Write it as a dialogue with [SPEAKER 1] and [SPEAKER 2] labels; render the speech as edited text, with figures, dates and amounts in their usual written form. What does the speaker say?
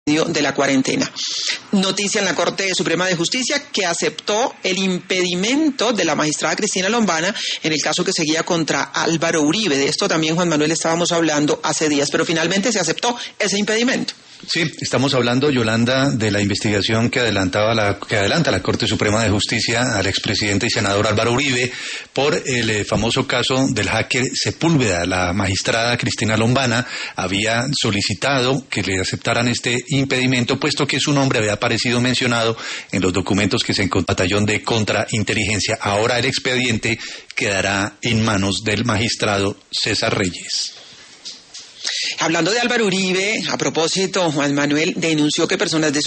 [SPEAKER 1] de la cuarentena. Noticia en la Corte Suprema de Justicia que aceptó el impedimento de la magistrada Cristina Lombana en el caso que seguía contra Álvaro Uribe. De esto también, Juan Manuel, estábamos hablando hace días, pero finalmente se aceptó ese impedimento.
[SPEAKER 2] Sí, estamos hablando, Yolanda, de la investigación que adelanta la Corte Suprema de Justicia al expresidente y senador Álvaro Uribe por el famoso caso del hacker Sepúlveda. La magistrada Cristina Lombana había solicitado que le aceptaran este impedimento, puesto que su nombre había aparecido mencionado en los documentos que se encontró en el batallón de contrainteligencia. Ahora el expediente quedará en manos del magistrado César Reyes.
[SPEAKER 1] Hablando de Álvaro Uribe, a propósito, Juan Manuel denunció que personas de